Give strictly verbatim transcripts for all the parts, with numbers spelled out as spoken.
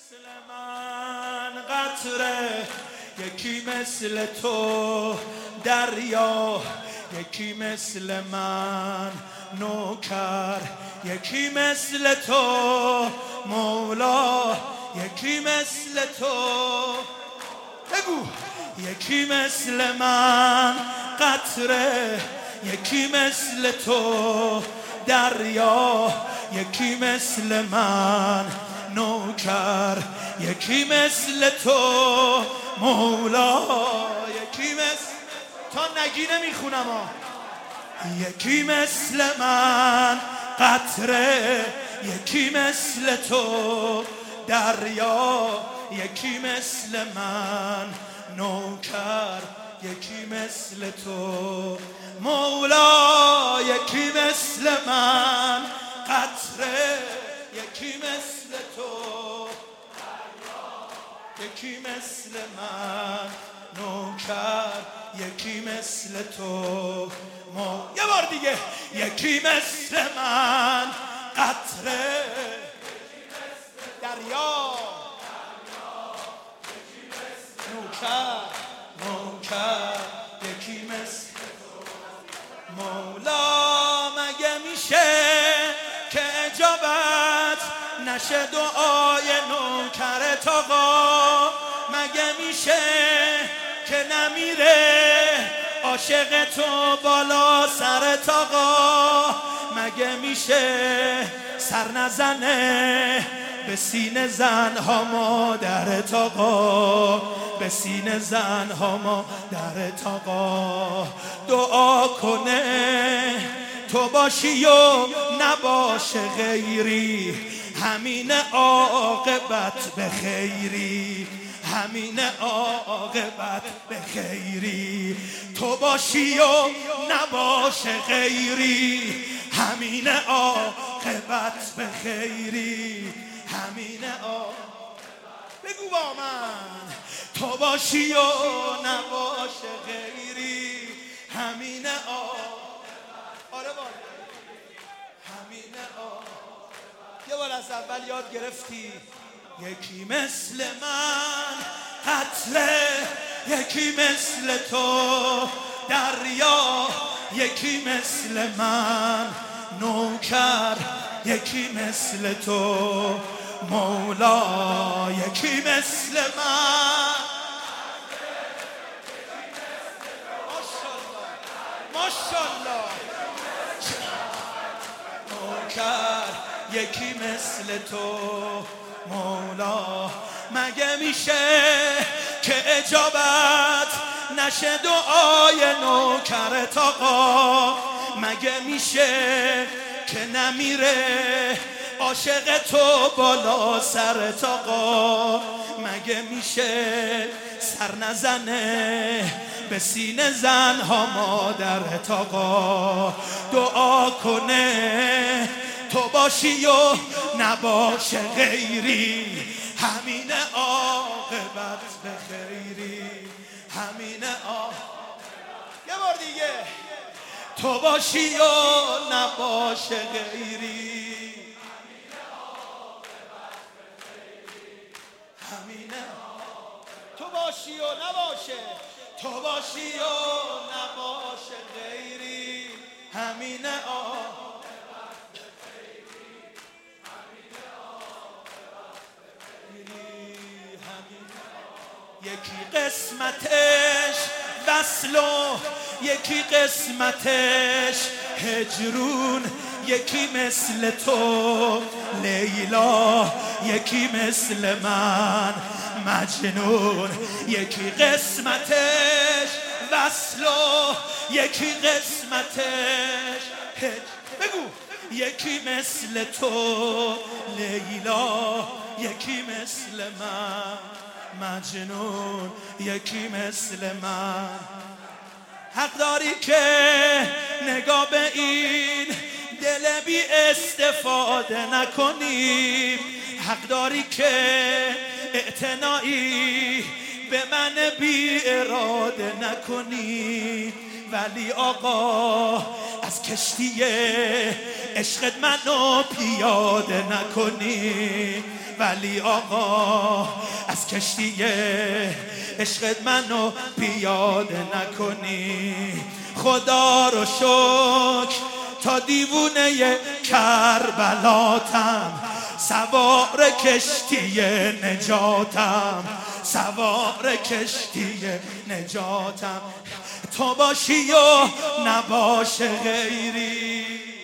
مثل من قطره، یکی مثل تو دریا، یکی مثل من نوکر، یکی مثل تو مولا، یکی مثل تو بگو، یکی مثل من قطره، یکی مثل تو دریا، یکی مثل من نوکر، یکی مثل تو مولا، یکی مثل تا نگینه میخونم ها. یکی مثل من قطره، یکی مثل تو دریا، یکی مثل من نوکر، یکی مثل تو مولا، یکی مثل من قطره، یکی مثل تو دریا، یکی مثل من نوکر، یکی مثل تو مو یه بار دیگه، یکی مثل من قطره، دریا، نوکر نوکر، یکی مثل مولا. مگه میشه که اجابت نشه دعای نوکرت آقا؟ مگه میشه که نمیره عاشق تو بالا سرت آقا؟ مگه میشه سر نزنه به سینه زنها مادرت آقا؟ به سینه زنها مادرت آقا؟ دعا کنه تو باشی و نباشه غیری، همین عاقبت به خیری، همین عاقبت به خیری. تو باشی و نباشه غیری، همین عاقبت به خیری، همین عاقبت. بگو با من، تو باشی و نباشه غیری، همین عاقبت. آره بار همین عاقبت. یه بار از اول یاد گرفتی. یکی مثل من قطره، یکی مثل تو دریا، یکی مثل من نوکر، یکی مثل تو مولا، یکی مثل من. ماشاءالله ماشاءالله. نوکر، یکی مثل تو مولا. مگه میشه که اجابت نشه دعای نوکرت آقا؟ مگه میشه که نمیره عاشق تو بالا سرت آقا؟ مگه میشه سر نزنه به سینه زنها مادرت آقا؟ دعا کنه تو باشی و نباشه غیری، همین عاقبت به خیری، همین عاقبت. یه بار دیگه، تو باشی و نباشه غیری، همین عاقبت. تو باشی و نباشه، تو باشی و نباشه غیری، همین عاقبت. یکی قسمتش وصل و یکی قسمتش هجرون، یکی مثل تو لیلا، یکی مثل من مجنون. یکی قسمتش وصل و یکی قسمتش هجر. بگو، یکی مثل تو لیلا، یکی مثل من مجنون، یکی مثل من. حق داری که نگاه به این دل بی استفاده نکنی، حق داری که اعتنایی به من بی اراده نکنی. ولی آقا از کشتی عشقت منو پیاده نکنی، ولی آقا از کشتی عشقت منو پیاده نکنی. خدا رو شکر تا دیوونه کربلاتم، سوار کشتی نجاتم، سوار کشتی نجاتم. تو باشی و نباشه غیری.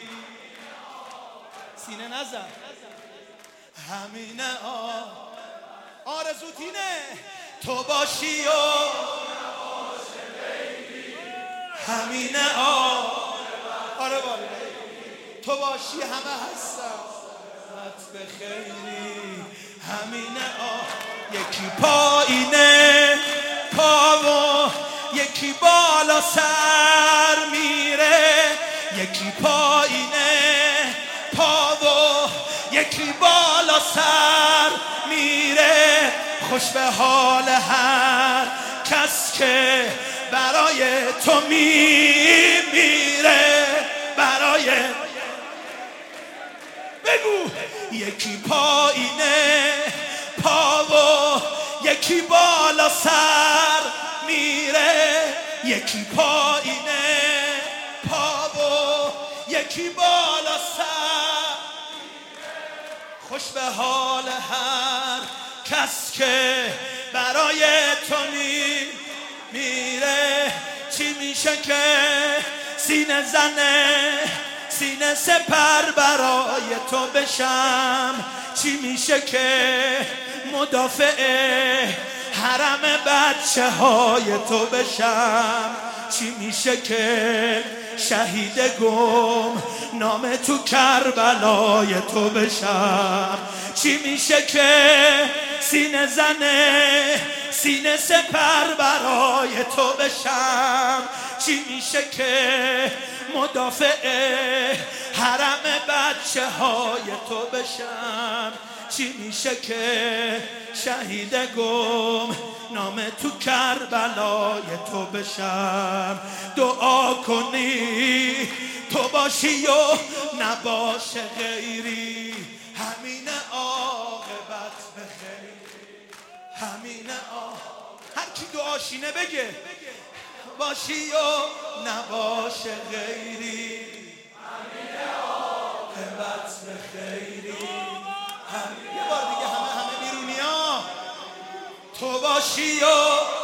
سینه نزن همینه آرزوت اینه. تو باشی و نباشه غیری، همینه آره باره. تو باشی همه هستم به خیری، همینه یکی پایینه پا و یکی بالا سر میره، یکی پایینه پا و یکی بالا سر میره. خوش به حال هر کس که برای تو میمیره، برای بگو. یکی پایینه پا و یکی بالا سر میره، یکی پایینه پا و یکی بالا سر. خوش به حال هر کس که برای تو میره. چی میشه که سینه زنه سینه سپر برای تو بشم؟ چی میشه که مدافع حرم بچه های تو بشم؟ چی میشه که شهید گم نام تو کربلای تو بشم؟ چی میشه که سینه زنه سینه سپر برای تو بشم؟ چی میشه که مدافع حرم بچه های تو بشم؟ چی میشه که شهید گم نام تو کربلای تو بشم؟ دعا کنی تو باشی و نباشه غیری، همین عاقبت به خیر، همین عاقبت. هر کی دعاشینه بگه باشی و نباشه غیری، همین عاقبت به خیری. هم... یه بار دیگه همه همه بیرونی ها. تو باشی و